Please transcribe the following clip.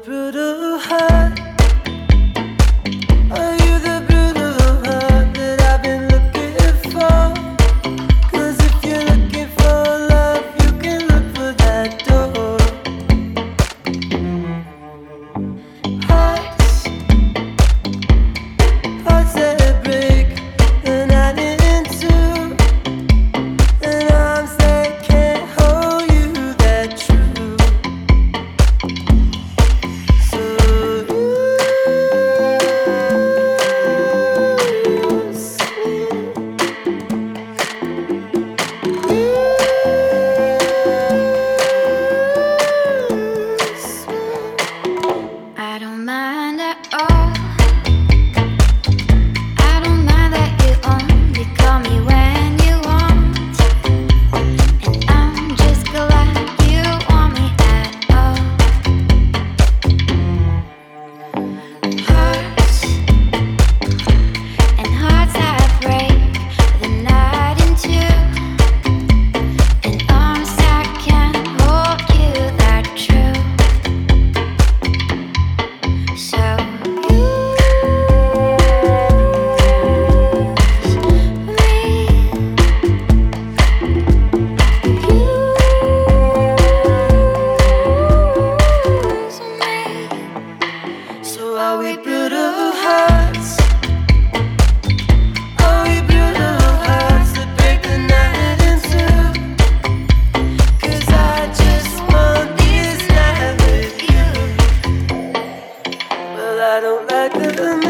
brutal heart? Are you the brutal heart that I've been looking for? 'Cause if you're looking for love, you can look for that door. Hearts, hearts that break the night in two, and arms that can't hold you that true. So I don't mind at all. I don't mind that you only call me when you want, and I'm just glad you want me at all. Hearts and hearts that break the night in two, and arms that can't hold you that true. So So are we brutal hearts? Are we brutal hearts that break the night in two? 'Cause I just want this night with you. Well, I don't like the